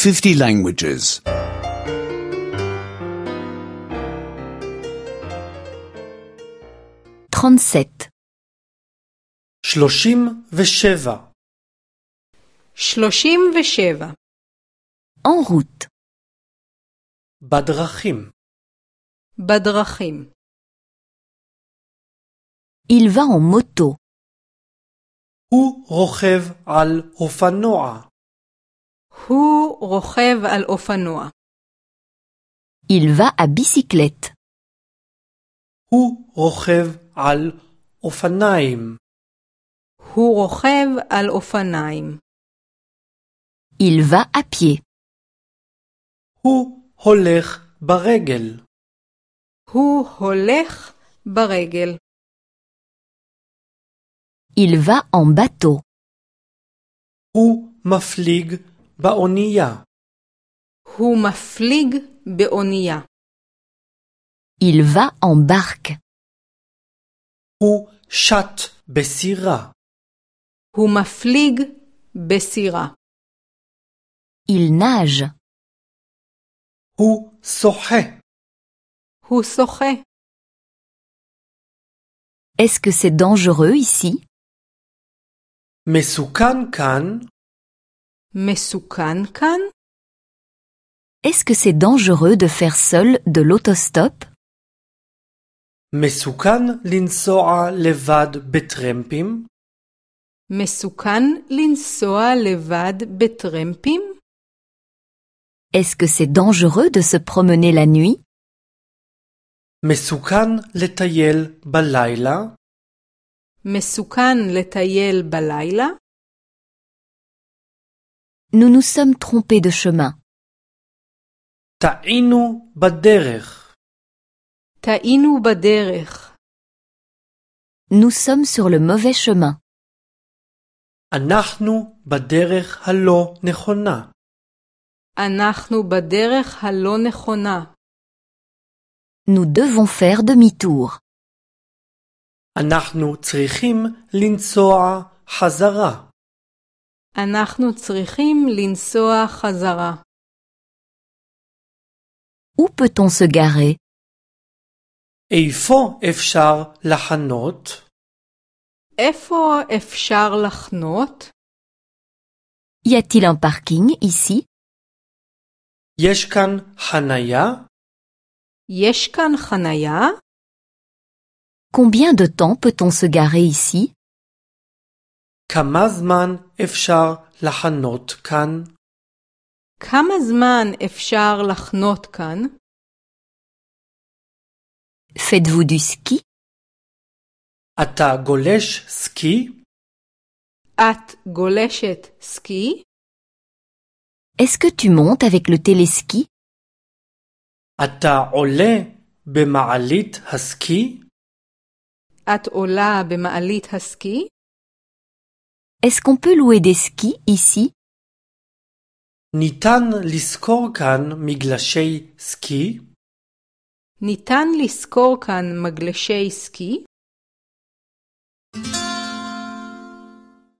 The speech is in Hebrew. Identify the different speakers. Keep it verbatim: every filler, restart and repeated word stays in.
Speaker 1: fifty languages.
Speaker 2: trente-sept.
Speaker 3: שלושים ושבע.
Speaker 4: שלושים ושבע.
Speaker 2: En route.
Speaker 3: בדרכים.
Speaker 4: בדרכים.
Speaker 2: Il va en moto.
Speaker 3: הוא רוכב על אופנוע.
Speaker 4: הוא רוכב על אופנוע.
Speaker 2: Il va à bicyclette.
Speaker 3: הוא רוכב על אופניים.
Speaker 4: הוא רוכב על אופניים.
Speaker 2: Il va à pied.
Speaker 3: הוא הולך ברגל.
Speaker 4: הוא הולך ברגל.
Speaker 2: Il va en bateau.
Speaker 3: הוא מפליג באונייה.
Speaker 4: הוא מפליג באונייה.
Speaker 2: Il va en barque.
Speaker 3: הוא שט בסירה.
Speaker 4: הוא מפליג בסירה.
Speaker 2: Il nage.
Speaker 3: הוא שוחה.
Speaker 4: הוא שוחה.
Speaker 2: Est-ce que c'est dangereux ici?
Speaker 3: מסוכן כאן.
Speaker 4: מסוכן כאן?
Speaker 2: Est-ce que c'est dangereux de faire seul de l'autostop?
Speaker 3: מסוכן לנסוע לבד בטרמפים.
Speaker 4: מסוכן לנסוע לבד בטרמפים?
Speaker 2: Est-ce que c'est dangereux de se promener la nuit?
Speaker 3: מסוכן לטייל בלילה.
Speaker 4: מסוכן לטייל בלילה?
Speaker 2: Nous nous sommes trompés de chemin.
Speaker 3: טעינו בדרך.
Speaker 4: טעינו בדרך.
Speaker 2: Nous sommes sur le mauvais chemin.
Speaker 3: אנחנו בדרך הלא נכונה.
Speaker 4: אנחנו בדרך הלא נכונה.
Speaker 2: Nous devons faire demi-tour.
Speaker 3: אנחנו צריכים לנסוע חזרה.
Speaker 4: אנחנו צריכים לנסוע חזרה.
Speaker 2: Où peut-on se garer?
Speaker 3: איפה אפשר לחנות?
Speaker 4: איפה אפשר לחנות?
Speaker 2: Y a-t-il un parking ici?
Speaker 3: יש כאן חניה?
Speaker 4: יש כאן חניה?
Speaker 2: Combien de temps peut-on se garer ici?
Speaker 3: כמה זמן אפשר לחנות כאן?
Speaker 4: כמה זמן אפשר לחנות כאן?
Speaker 2: Faites-vous du ski?
Speaker 3: אתה גולש סקי?
Speaker 4: את גולשת סקי?
Speaker 2: Est-ce que tu montes avec le téléski?
Speaker 3: אתה עולה במעלית הסקי?
Speaker 4: את עולה במעלית הסקי?
Speaker 2: Est-ce qu'on peut louer des skis ici?
Speaker 3: ניתן לשכור כאן מגלשי סקי?
Speaker 4: ניתן לשכור כאן מגלשי סקי?